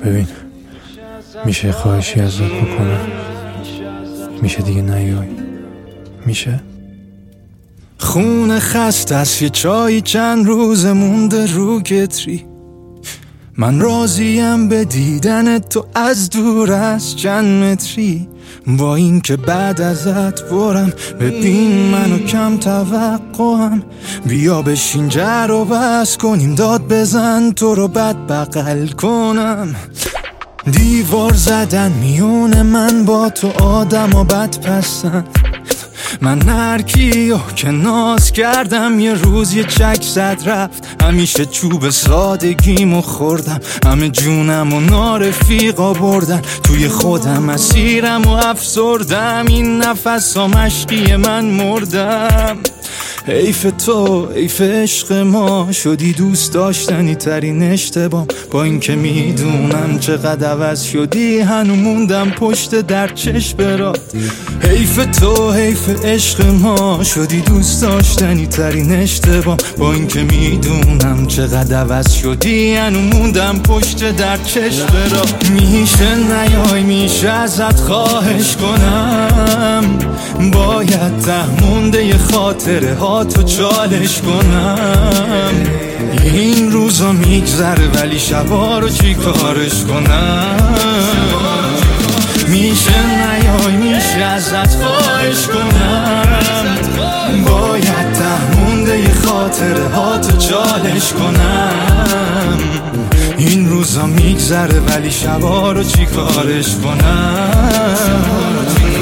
ببین، میشه خواهشی ازت بکنم؟ میشه دیگه نیای؟ میشه؟ خونه خسته است، یه چای چند روز مونده رو کتری. من راضیم به دیدن تو از دور از چند متری. با این که بعد ازت برم، ببین منو کم توقعم. بیا بشین جر و بس کنیم، داد بزن تو رو بد بغل کنم. دیوار زدن میونه من با تو، آدم و بد پسند. من هرکیو که ناز کردم یه روز یه چک زد رفت. همیشه چوب سادگیمو خوردم، همه جونم و نارفیقا بردن. توی خودم اسیرم و افسردم، این نفس ها مشقی من مردم. حیف تو، حیف عشق ما، شدی دوست داشتنی ترین اشتباه. با این که میدونم چقدر عوض شدی، هنو موندم پشت در چشم برات. حیف تو، حیف عشق ما، شدی دوست داشتنی ترین اشتباه. با این که میدونم چقدر عوض شدی، هنو موندم پشت در چشم برات. میشه نیای، میشه ازت خواهش کنم، باید ته مونده ی خاطره ها تو چالش کنم. این روزا میگذره ولی شبا رو چی کارش کنم. میشه نیای، میشه ازت خواهش کنم، باید ته مونده ی خاطره ها تو چالش کنم. این روزا میگذره ولی شبا رو چی کارش کنم.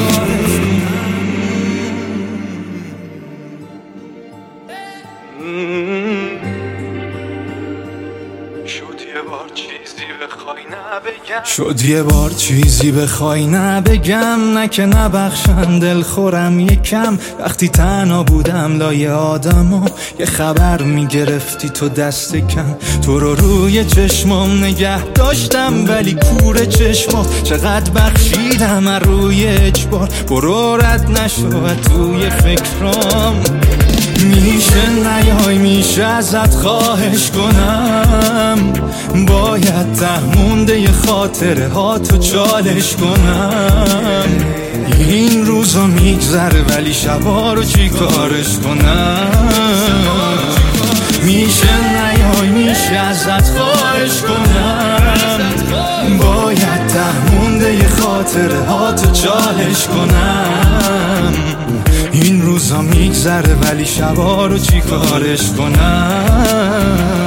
شد یه بار چیزی بخوای نبگم، نه که نبخشن دلخورم یکم. وقتی تنها بودم لای آدما، یه خبر میگرفتی تو دست کم. تو رو روی چشمام نگه داشتم ولی کور چشما. چقدر بخشیدم از روی اجبار، برو رد نشو توی فکرام. میشه نیای، میشه ازت خواهش کنم، باید ته مونده ی خاطره ها تو چالش کنم. این روزا میگذره ولی شبا رو چی کارش کنم. میشه نیای، میشه ازت خواهش کنم، باید ته مونده ی خاطره ها تو چالش کنم. این روزا میگذره ولی شبا رو چی کارش کنم.